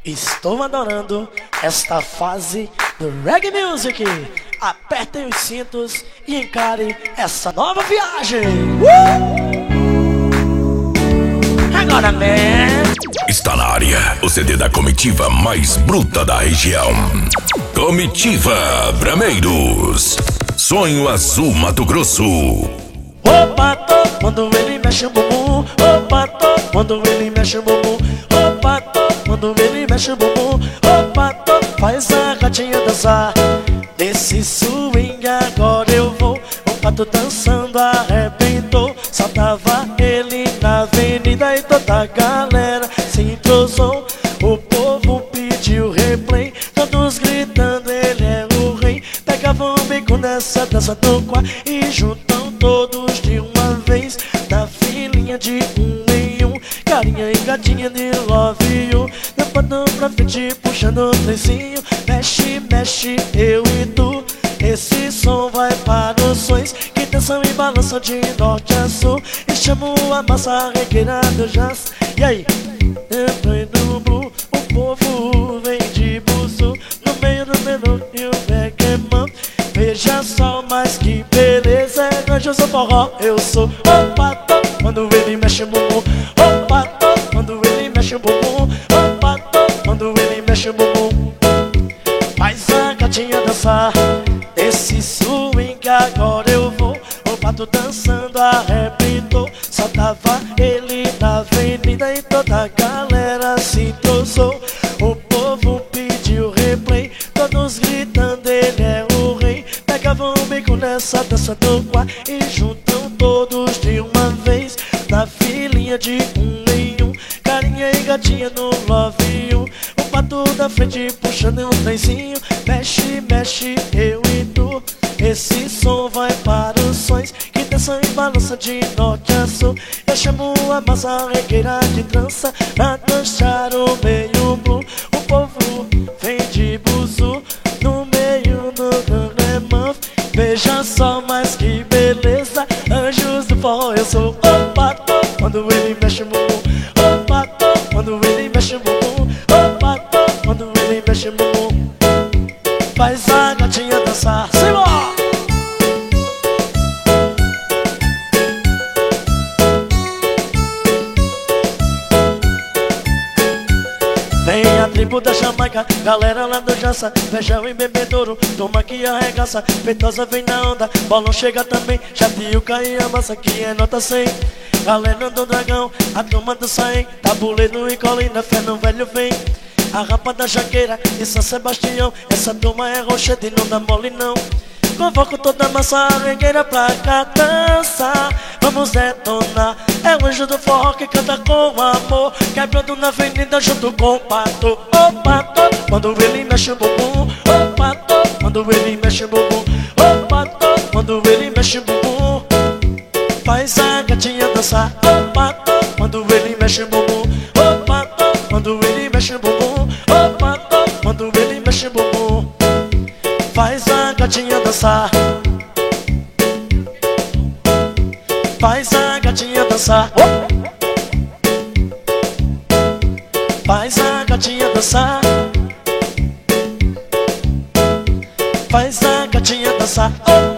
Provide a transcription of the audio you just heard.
Estou adorando esta fase do reggae music. Apertem os cintos e encare essa nova viagem. Agora, man. Está na área o CD da comitiva mais bruta da região. Comitiva Brameiros. Sonho Azul, Mato Grosso. Opa, tô, quando ele mexe o bumbum. Opa, tô, quando ele mexe o bumbum. Opa, tô, quando ele mexe o bumbum. Opa, tô, faz a gatinha dançar. Desse swing agora eu vou. O pato dançando arrebentou. Saltava ele na avenida e toda a galera se entrosou. O povo pediu replay, todos gritando ele é o rei. Pegavam o bico nessa dança do quarto e juntam todos de uma vez. Na filinha de um em um, carinha e gatinha de love you. Levando pra frente, puxando o trenzinho. Mexe, mexe, eu e tu. Esse som vai para os sonhos que dançam e balançam de norte a sul. E chamam a massa regueira do jazz. E aí? No blue, o povo vem de buzu. No meio do menu e o reggaeman. Veja só, mas que beleza. É anjos do forró, eu sou o pato. Quando ele mexe o bumbum. O pato, quando ele mexe o bumbum. O pato, quando ele mexe o bumbum. Faz a gatinha dançar. Esse swing agora eu vou. O pato dançando arrebentou. Saltava ele na avenida e toda a galera se entrosou. O povo pediu replay, todos gritando ele é o rei. Pegavam o bico nessa dança do quarto e juntam todos de uma vez. Na filinha de um em um, carinha e gatinha no love you. O pato da frente puxando um trenzinho. Mexe, mexe, eu e tu. Esse som vai para os sonhos que dançam e balançam de norte a sul. Eu chamo a massa regueira de trança pra dançar o meio blue. O povo vem de buzu no meio do reggaeman. Veja só, mas que beleza. Anjos do forró, eu sou o pato. Quando ele mexe o bumbum. O pato, quando ele mexe o bumbum. O pato, quando ele mexe o bumbum. Faz a gatinha dançar. Simbora! Vem a tribo da Jamaica, galera lá do Jaça. Feijão e bebedouro, toma que arregaça. Peitosa vem na onda, bolão chega também. Chapioca e a massa que é nota 100. Galera do Dragão, a turma do Saem. Tabuleiro e colina, fé no velho vem. A rapa da Jaqueira e São Sebastião. Essa turma é rochete e não dá mole não. Convoco toda a massa regueira pra cá dançar. Vamos detonar. É o anjo do forró que canta com amor, quebrando na avenida junto com o pato. O pato, quando ele mexe o bumbum. O pato, quando ele mexe o bumbum. O pato, quando ele mexe o bumbum. Faz a gatinha dançar. O pato, quando ele mexe o bumbum. O pato, quando ele mexe o bumbum. O pato, quando ele mexe o bumbum. Faz a gatinha dançar. Faz a gatinha dançar. Faz a gatinha dançar. Faz a gatinha dançar.